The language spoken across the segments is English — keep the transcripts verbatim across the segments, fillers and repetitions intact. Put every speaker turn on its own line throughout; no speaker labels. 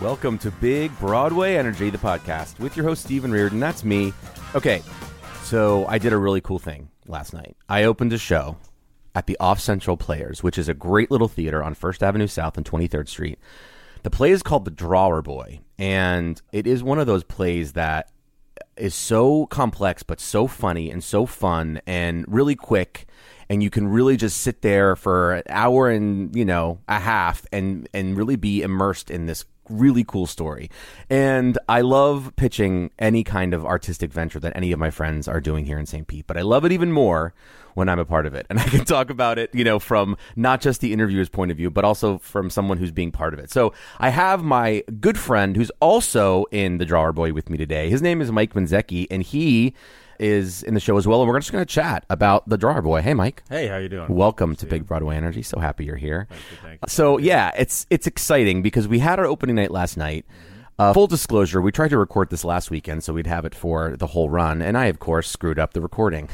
Welcome to Big Broadway Energy, the podcast, with your host, Stephen Reardon. That's me. Okay, so I did a really cool thing last night. I opened a show at the Off Central Players, which is a great little theater on First Avenue South and twenty-third Street. The play is called The Drawer Boy, and it is one of those plays that is so complex but so funny and so fun and really quick, and you can really just sit there for an hour and, you know, a half and and really be immersed in this really cool story. And I love pitching any kind of artistic venture that any of my friends are doing here in Saint Pete, but I love it even more when I'm a part of it. And I can talk about it, you know, from not just the interviewer's point of view, but also from someone who's being part of it. So I have my good friend who's also in The Drawer Boy with me today. His name is Mike Manzecki, and he is in the show as well, and we're just going to chat about The Drawer Boy. Hey, Mike.
Hey, how you doing?
Welcome to Big Broadway Energy. So happy you're here.
Thank you, thank you.
So, yeah, it's it's exciting because we had our opening night last night. Mm-hmm. Uh, full disclosure, we tried to record this last weekend so we'd have it for the whole run, and I, of course, screwed up the recording.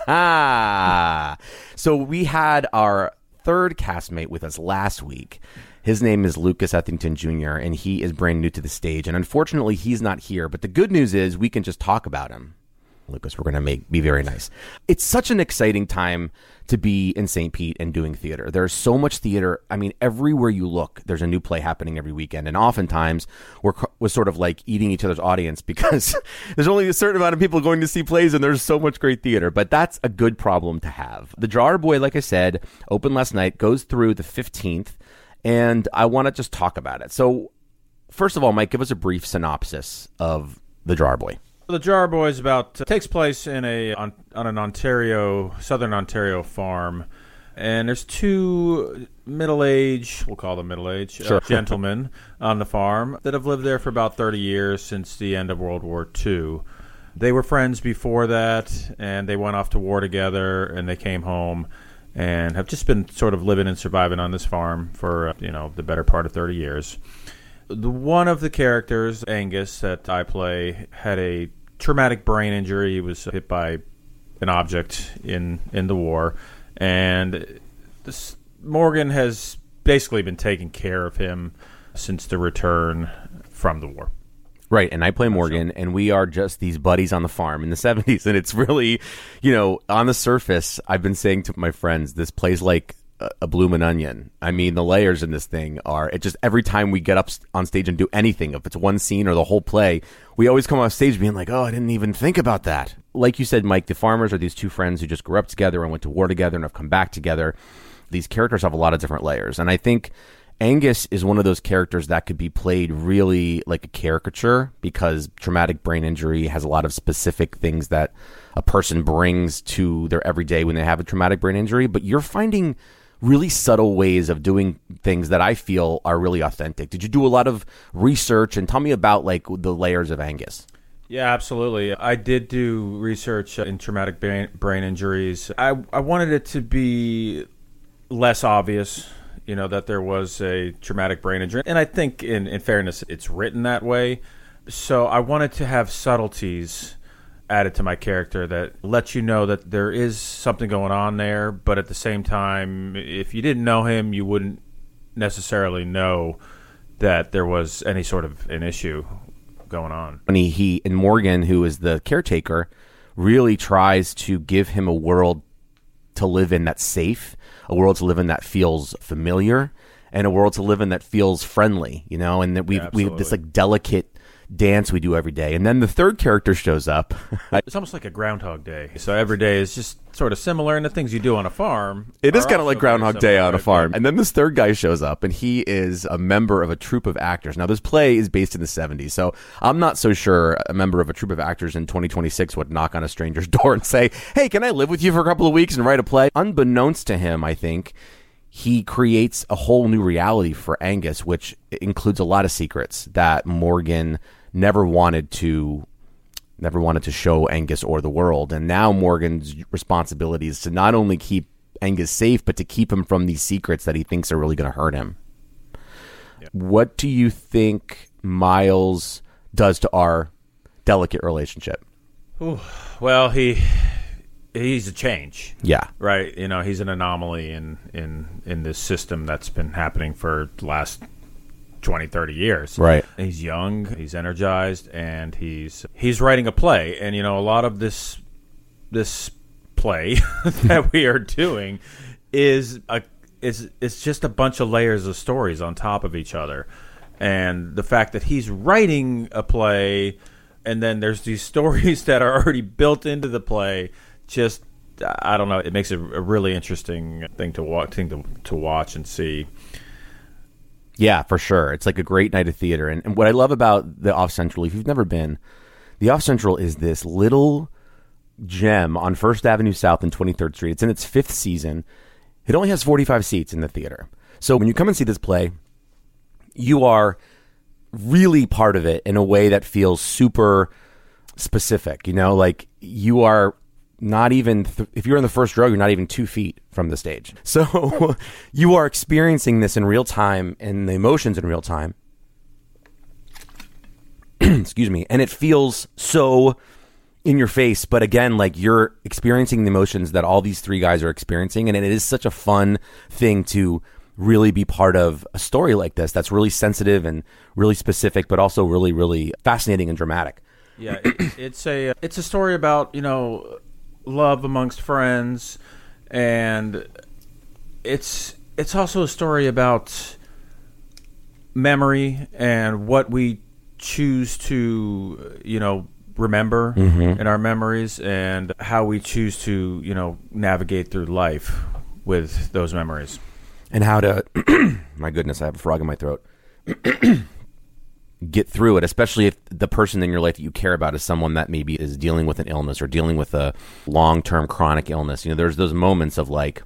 So we had our third castmate with us last week. His name is Lucas Ethington Junior, and he is brand new to the stage, and unfortunately, he's not here. But the good news is we can just talk about him. Lucas, we're going to make be very nice. It's such an exciting time to be in Saint Pete and doing theater. There's so much theater. I mean, everywhere you look, there's a new play happening every weekend. And oftentimes, we're, we're sort of like eating each other's audience because there's only a certain amount of people going to see plays and there's so much great theater. But that's a good problem to have. The Drawer Boy, like I said, opened last night, goes through the fifteenth. And I want to just talk about it. So, first of all, Mike, give us a brief synopsis of The Drawer Boy.
The Drawer Boy is about uh, takes place in a on, on an Ontario, southern Ontario farm, and there's two middle-aged, we'll call them middle-aged,
sure.
uh, gentlemen on the farm that have lived there for about thirty years since the end of World War Two. They were friends before that, and they went off to war together, and they came home and have just been sort of living and surviving on this farm for uh, you know the better part of thirty years. The one of the characters, Angus, that I play, had a traumatic brain injury. He was hit by an object in, in the war. And this, Morgan has basically been taking care of him since the return from the war.
Right, and I play Morgan, and we are just these buddies on the farm in the seventies. And it's really, you know, on the surface, I've been saying to my friends, this plays like a bloomin' onion. I mean, the layers in this thing are, it just, every time we get up on stage and do anything, if it's one scene or the whole play, we always come off stage being like, oh, I didn't even think about that. Like you said, Mike, the farmers are these two friends who just grew up together and went to war together and have come back together. These characters have a lot of different layers. And I think Angus is one of those characters that could be played really like a caricature because traumatic brain injury has a lot of specific things that a person brings to their everyday when they have a traumatic brain injury. But you're finding really subtle ways of doing things that I feel are really authentic. Did you do a lot of research? And tell me about like the layers of Angus.
Yeah, absolutely. I did do research in traumatic brain, brain injuries. I, I wanted it to be less obvious, you know, that there was a traumatic brain injury. And I think, in, in fairness, it's written that way. So I wanted to have subtleties added to my character that lets you know that there is something going on there, but at the same time, if you didn't know him, you wouldn't necessarily know that there was any sort of an issue going on.
And he, he and Morgan, who is the caretaker, really tries to give him a world to live in that's safe, a world to live in that feels familiar, and a world to live in that feels friendly, you know, and that we've,
yeah,
we have this like delicate dance we do every day. And then the third character shows up.
It's almost like a Groundhog Day. So every day is just sort of similar, and the things you do on a farm.
It is kind of like Groundhog Day on a farm.
Right?
And then this third guy shows up, and he is a member of a troupe of actors. Now, this play is based in the seventies, so I'm not so sure a member of a troupe of actors in twenty twenty-six would knock on a stranger's door and say, hey, can I live with you for a couple of weeks and write a play? Unbeknownst to him, I think, he creates a whole new reality for Angus, which includes a lot of secrets that Morgan never wanted to never wanted to show Angus or the world. And now Morgan's responsibility is to not only keep Angus safe, but to keep him from these secrets that he thinks are really going to hurt him. Yep. What do you think Miles does to our delicate relationship?
Ooh, well, he he's a change.
Yeah.
Right. You know, he's an anomaly in, in, in this system that's been happening for the last twenty, thirty years.
Right.
He's young, he's energized, and he's he's writing a play. And, you know, a lot of this this play that we are doing is a is it's just a bunch of layers of stories on top of each other. And the fact that he's writing a play and then there's these stories that are already built into the play, just I don't know, it makes it a really interesting thing to watch thing to, to watch and see.
Yeah, for sure. It's like a great night of theater. And, and what I love about the Off Central, if you've never been, the Off Central is this little gem on First Avenue South and twenty-third Street. It's in its fifth season. It only has forty-five seats in the theater. So when you come and see this play, you are really part of it in a way that feels super specific. You know, like you are not even, th- if you're in the first row, you're not even two feet from the stage. So you are experiencing this in real time and the emotions in real time. Excuse me. And it feels so in your face. But again, like you're experiencing the emotions that all these three guys are experiencing. And it is such a fun thing to really be part of a story like this that's really sensitive and really specific, but also really, really fascinating and dramatic.
Yeah, it, it's a it's a story about, you know, love amongst friends, and it's it's also a story about memory and what we choose to, you know, remember mm-hmm. in our memories, and how we choose to, you know, navigate through life with those memories.
And how to, my goodness, I have a frog in my throat, get through it, especially if the person in your life that you care about is someone that maybe is dealing with an illness or dealing with a long-term chronic illness. You know, there's those moments of like,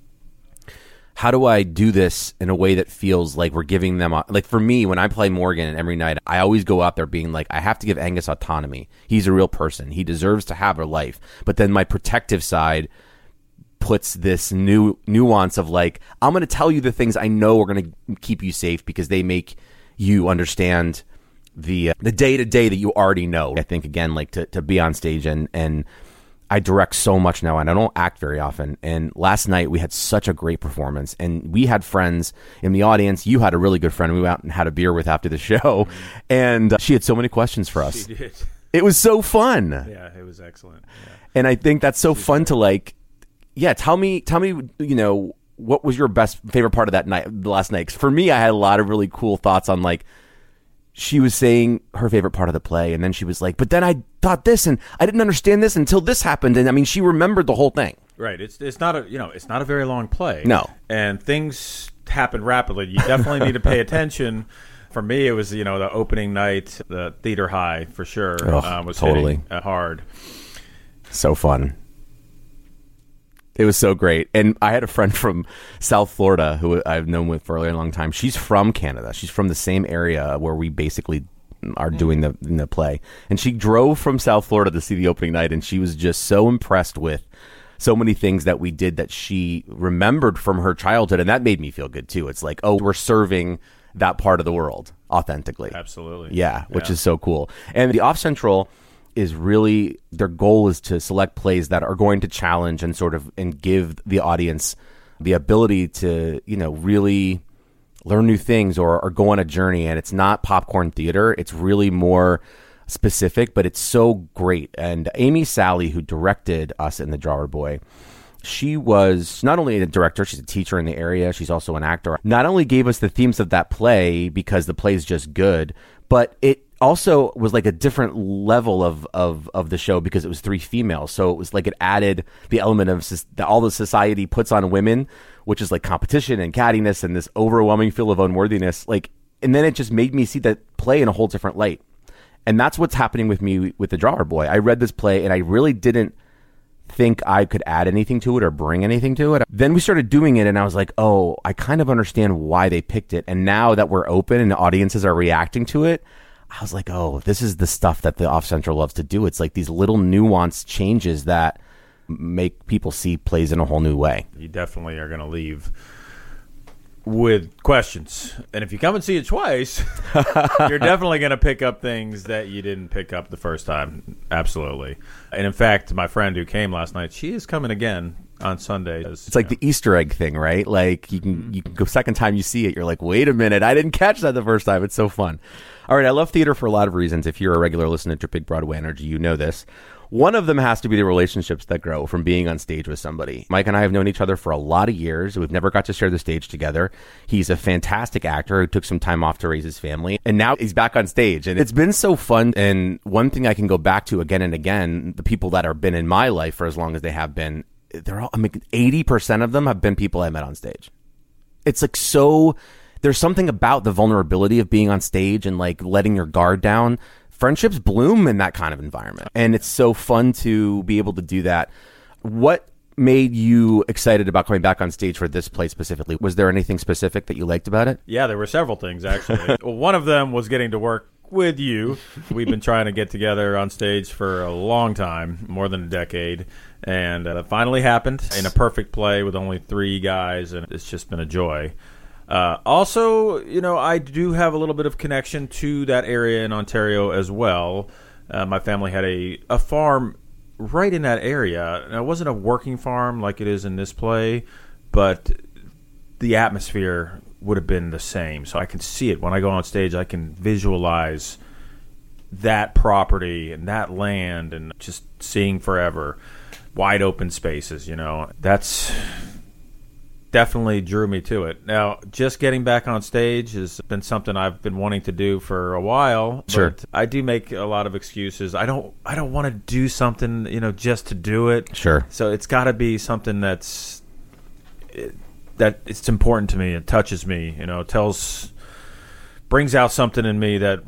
how do I do this in a way that feels like we're giving them, a, like for me, when I play Morgan every night, I always go out there being like, I have to give Angus autonomy. He's a real person. He deserves to have a life. But then my protective side puts this new nuance of like, I'm going to tell you the things I know are going to keep you safe because they make you understand the uh, the day to day that you already know. I think again, like to, to be on stage and and I direct so much now and I don't act very often. And last night we had such a great performance and we had friends in the audience. You had a really good friend we went out and had a beer with after the show, and uh, she had so many questions for us.
She did.
It was so fun.
Yeah, it was excellent. Yeah.
And I think that's so She's fun great. to like. Yeah, tell me, tell me, you know, what was your best favorite part of that night, the last night? 'Cause for me, I had a lot of really cool thoughts on like, she was saying her favorite part of the play, and then she was like, but then I thought this, and I didn't understand this until this happened, and I mean, she remembered the whole thing.
Right. It's it's not a you know it's not a very long play.
No.
And things happen rapidly. You definitely need to pay attention. For me, it was you know the opening night, the theater high for sure.
Oh,
uh, was
totally
hitting hard.
So fun. It was so great. And I had a friend from South Florida who I've known with for a really long time. She's from Canada. She's from the same area where we basically are doing the, the play. And she drove from South Florida to see the opening night, and she was just so impressed with so many things that we did that she remembered from her childhood. And that made me feel good, too. It's like, oh, we're serving that part of the world authentically.
Absolutely.
Yeah, which
yeah.
is so cool. And the Off Central is really, their goal is to select plays that are going to challenge and sort of and give the audience the ability to, you know, really learn new things or, or go on a journey. And it's not popcorn theater. It's really more specific, but it's so great. And Amy Sally, who directed us in The Drawer Boy, she was not only a director, she's a teacher in the area. She's also an actor. Not only gave us the themes of that play because the play is just good, but it also was like a different level of, of, of the show because it was three females. So it was like it added the element of that all the society puts on women, which is like competition and cattiness and this overwhelming feel of unworthiness. Like, and then it just made me see that play in a whole different light. And that's what's happening with me with The Drawer Boy. I read this play and I really didn't think I could add anything to it or bring anything to it. Then we started doing it and I was like, oh, I kind of understand why they picked it. And now that we're open and the audiences are reacting to it, I was like, oh, this is the stuff that the Off Central loves to do. It's like these little nuanced changes that make people see plays in a whole new way.
You definitely are going to leave with questions. And if you come and see it twice, you're definitely going to pick up things that you didn't pick up the first time. Absolutely. And in fact, my friend who came last night, she is coming again on Sundays.
It's like
yeah.
the Easter egg thing, right? Like you can you can go second time you see it, you're like, wait a minute, I didn't catch that the first time. It's so fun. All right, I love theater for a lot of reasons. If you're a regular listener to Big Broadway Energy, you know this. One of them has to be the relationships that grow from being on stage with somebody. Mike and I have known each other for a lot of years. We've never got to share the stage together. He's a fantastic actor who took some time off to raise his family, and now he's back on stage. And it's been so fun. And one thing I can go back to again and again, the people that have been in my life for as long as they have been, they're all, I mean, eighty percent of them have been people I met on stage. It's like so, there's something about the vulnerability of being on stage and like letting your guard down. Friendships bloom in that kind of environment. And it's so fun to be able to do that. What made you excited about coming back on stage for this play specifically? Was there anything specific that you liked about it?
Yeah, there were several things, actually. Well, one of them was getting to work with you. We've been trying to get together on stage for a long time, more than a decade. And uh, it finally happened in a perfect play with only three guys. And it's just been a joy. Uh, also, you know, I do have a little bit of connection to that area in Ontario as well. Uh, my family had a, a farm right in that area. Now, it wasn't a working farm like it is in this play, but the atmosphere would have been the same. So I can see it. When I go on stage, I can visualize that property and that land and just seeing forever. Wide open spaces, you know. That's definitely drew me to it. Now, just getting back on stage has been something I've been wanting to do for a while.
Sure.
But I do make a lot of excuses. I don't I don't want to do something, you know, just to do it.
Sure.
So it's got to be something that's it, that it's important to me. It touches me, you know, tells brings out something in me that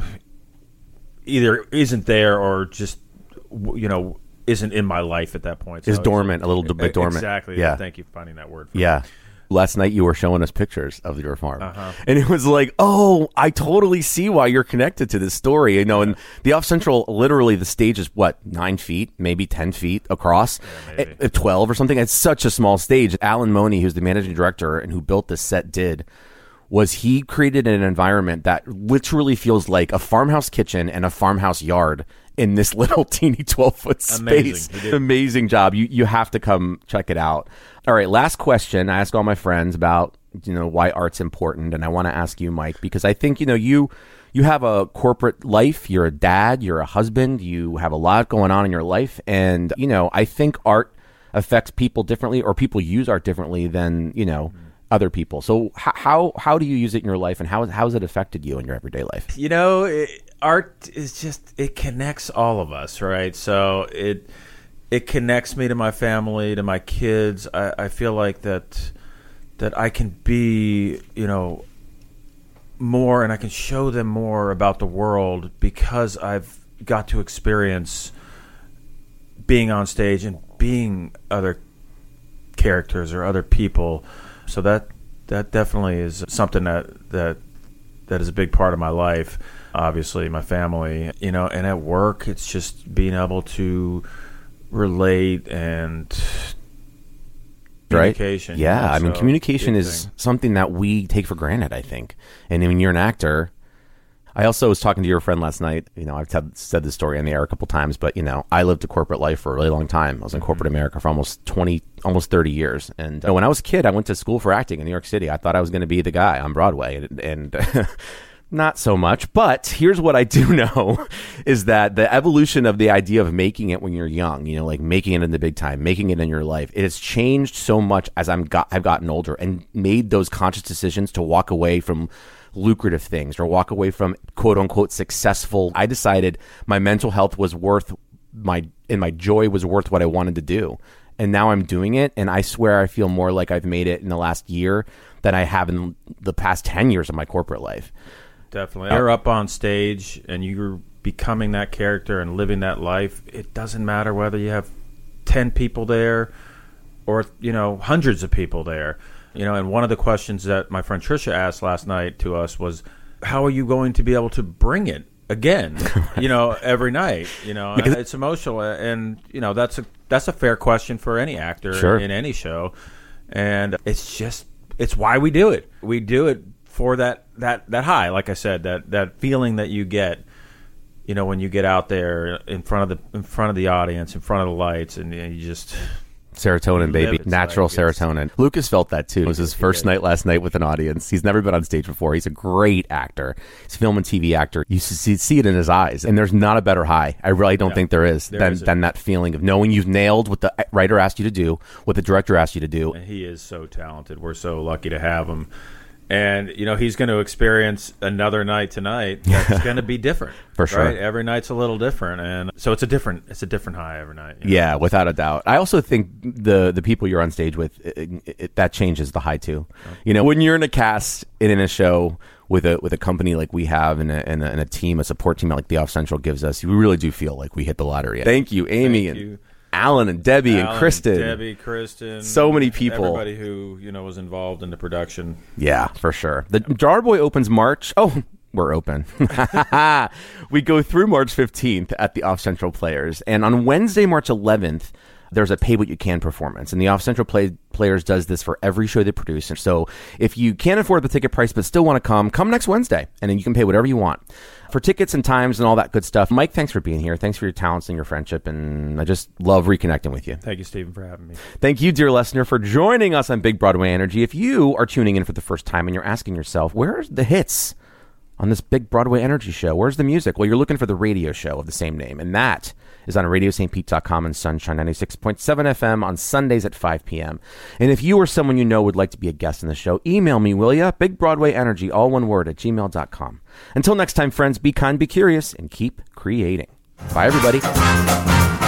either isn't there or just, you know, isn't in my life at that point. So
is dormant, a little bit dormant.
Exactly.
Yeah.
Thank you for finding that word for
yeah.
me.
Last night you were showing us pictures of your farm.
Uh-huh.
And it was like, oh, I totally see why you're connected to this story. You know, and the Off Central, literally the stage is what, nine feet, maybe ten feet across,
Yeah, maybe.
at twelve or something. It's such a small stage. Alan Money, who's the managing director and who built this set, did was he created an environment that literally feels like a farmhouse kitchen and a farmhouse yard in this little teeny twelve-foot space.
Amazing.
Amazing job. You you have to come check it out. All right, last question. I ask all my friends about, you know, why art's important, and I want to ask you, Mike, because I think, you know, you you have a corporate life. You're a dad. You're a husband. You have a lot going on in your life, and, you know, I think art affects people differently, or people use art differently than, you know, mm-hmm. other people. So h- how how do you use it in your life, and how how has it affected you in your everyday life?
You know, it, art is just, it connects all of us, right? So it it connects me to my family, to my kids. I, I feel like that that I can be, you know, more, and I can show them more about the world because I've got to experience being on stage and being other characters or other people. So that that definitely is something that that that is a big part of my life. Obviously, my family, you know, and at work, it's just being able to relate and communication.
Right? Yeah,
you know,
I mean,
so
communication
big
is
thing.
something that we take for granted, I think. And when you're an actor, I also was talking to your friend last night. You know, I've t- said this story on the air a couple times, but, you know, I lived a corporate life for a really long time. I was in corporate America for almost twenty, almost thirty years. And uh, when I was a kid, I went to school for acting in New York City. I thought I was going to be the guy on Broadway, and, and not so much. But here's what I do know is that the evolution of the idea of making it when you're young, you know, like making it in the big time, making it in your life, it has changed so much as I'm got, I've gotten older and made those conscious decisions to walk away from lucrative things or walk away from quote unquote successful. I decided my mental health was worth my, and my joy was worth what I wanted to do. And now I'm doing it. And I swear I feel more like I've made it in the last year than I have in the past ten years of my corporate life.
Definitely. You're up on stage and you're becoming that character and living that life. It doesn't matter whether you have ten people there or, you know, hundreds of people there. You know, and one of the questions that my friend Trisha asked last night to us was, how are you going to be able to bring it again, you know, every night? You know,
Because
it's emotional. And, you know, that's a that's a fair question for any actor
Sure.
in any show. And it's just, it's why we do it. We do it for that, that, that high, like I said, that, that feeling that you get, you know, when you get out there in front of the in front of the audience, in front of the lights, and, and you just
Serotonin, baby.
It's
Natural
like it's-
serotonin. Lucas felt that too. It was his first night last night with an audience. He's never been on stage before. He's a great actor. He's a film and T V actor. You see, see it in his eyes. And there's not a better high. I really don't
Yeah,
think there is
there
than,
isn't.
than that feeling of knowing you've nailed what the writer asked you to do, what the director asked you to do.
And he is so talented. We're so lucky to have him. And, you know, he's going to experience another night tonight that's going to be different.
For sure.
Right? Every night's a little different. And so it's a different it's a different high every night. you know?
Yeah, without a doubt. I also think the the people you're on stage with, it, it, that changes the high too. You know, when you're in a cast and in a show with a with a company like we have and a, and a, and a team, a support team like the Off Central gives us, we really do feel like we hit the lottery. Thank you, Amy
Thank
and
you.
Alan and Debbie
Alan,
and Kristen.
Debbie, Kristen.
So many people.
Everybody who, you know, was involved in the production.
Yeah, for sure. The Jar Boy opens March. Oh, we're open. We go through March fifteenth at the Off Central Players. And on Wednesday, March eleventh, there's a Pay What You Can performance. And the Off Central Play Players does this for every show they produce. And so if you can't afford the ticket price but still want to come, come next Wednesday. And then you can pay whatever you want. For tickets and times and all that good stuff, Mike, thanks for being here. Thanks for your talents and your friendship. And I just love reconnecting with you.
Thank you, Stephen, for having me.
Thank you, dear listener, for joining us on Big Broadway Energy. If you are tuning in for the first time and you're asking yourself, where's the hits on this Big Broadway Energy show? Where's the music? Well, you're looking for the radio show of the same name, and that is on radio st pete dot com and Sunshine ninety-six point seven F M on Sundays at five p.m. And if you or someone you know would like to be a guest in the show, email me, will ya? Big Broadway Energy, all one word, at gmail dot com. Until next time, friends, be kind, be curious, and keep creating. Bye, everybody.